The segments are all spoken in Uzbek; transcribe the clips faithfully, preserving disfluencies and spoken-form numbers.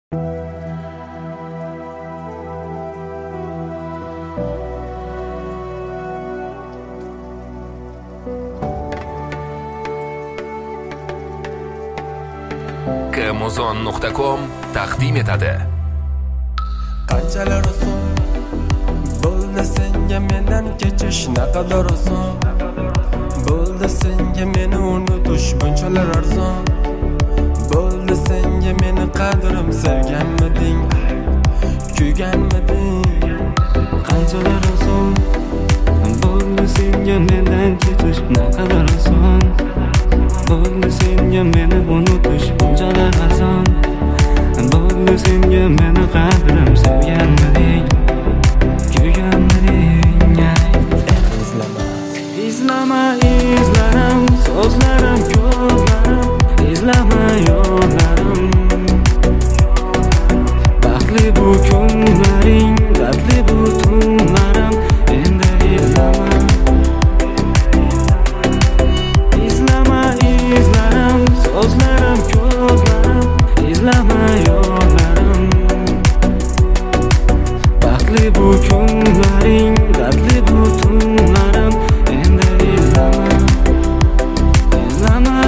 amazon nuqta com taqdim etadi. Qanchalar oson bo'ldi senga mendan kechish, naqadar oson bo'ldi senga meni unutish, bunchalar arzon bo'ldi senga meni qadrim, sevganmiding, kuyganmiding? Qanchalar oson bo'ldi senga mendan kechish, naqadar oson bo'ldi senga meni unutish, bunchalar arzon bo'ldi senga meni qadrim, sevganmiding, kuyganmiding? Izlama, izlama izlarim, so'zlarim, ko'zlarim, izlama yo'llarim. Baxtli bu kunlaring, dardli bu tunlarim, endi izlama. Izlama izlarim, so'zlarim, ko'zlarim, izlama yo'llarim. Baxtli bu kunlaring, dardli bu tunlarim, endi izlama. Izlama.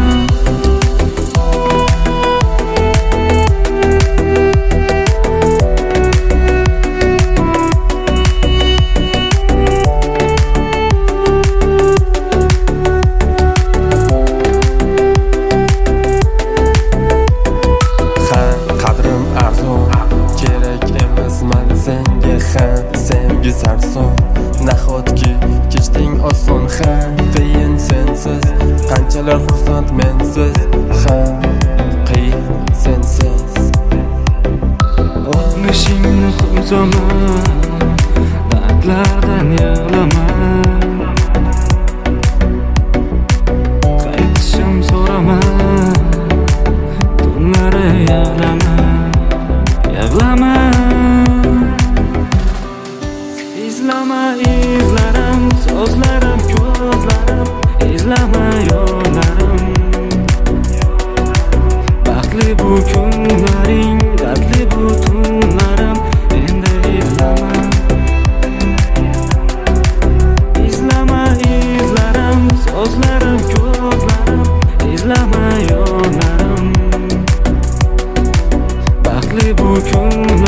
sevgi sarson, nahotki kechding oson, ha qiyin sensiz, qanchalar xursand mensiz, ha qiyin sensiz. O'tmishingni qo'zama, dardlardan yig'lama, qaytishim so'rama, tunlari yig'lama, yig'lama. İzlama izlarim, so'zlarim, ko'zlarim, izlama yo'llarim. Baxtli bu kunlaring, dardli bu tunlarim, endi izlama. İzlama izlarim, so'zlarim, ko'zlarim, izlama yo'llarim. Baxtli bu kunlaring.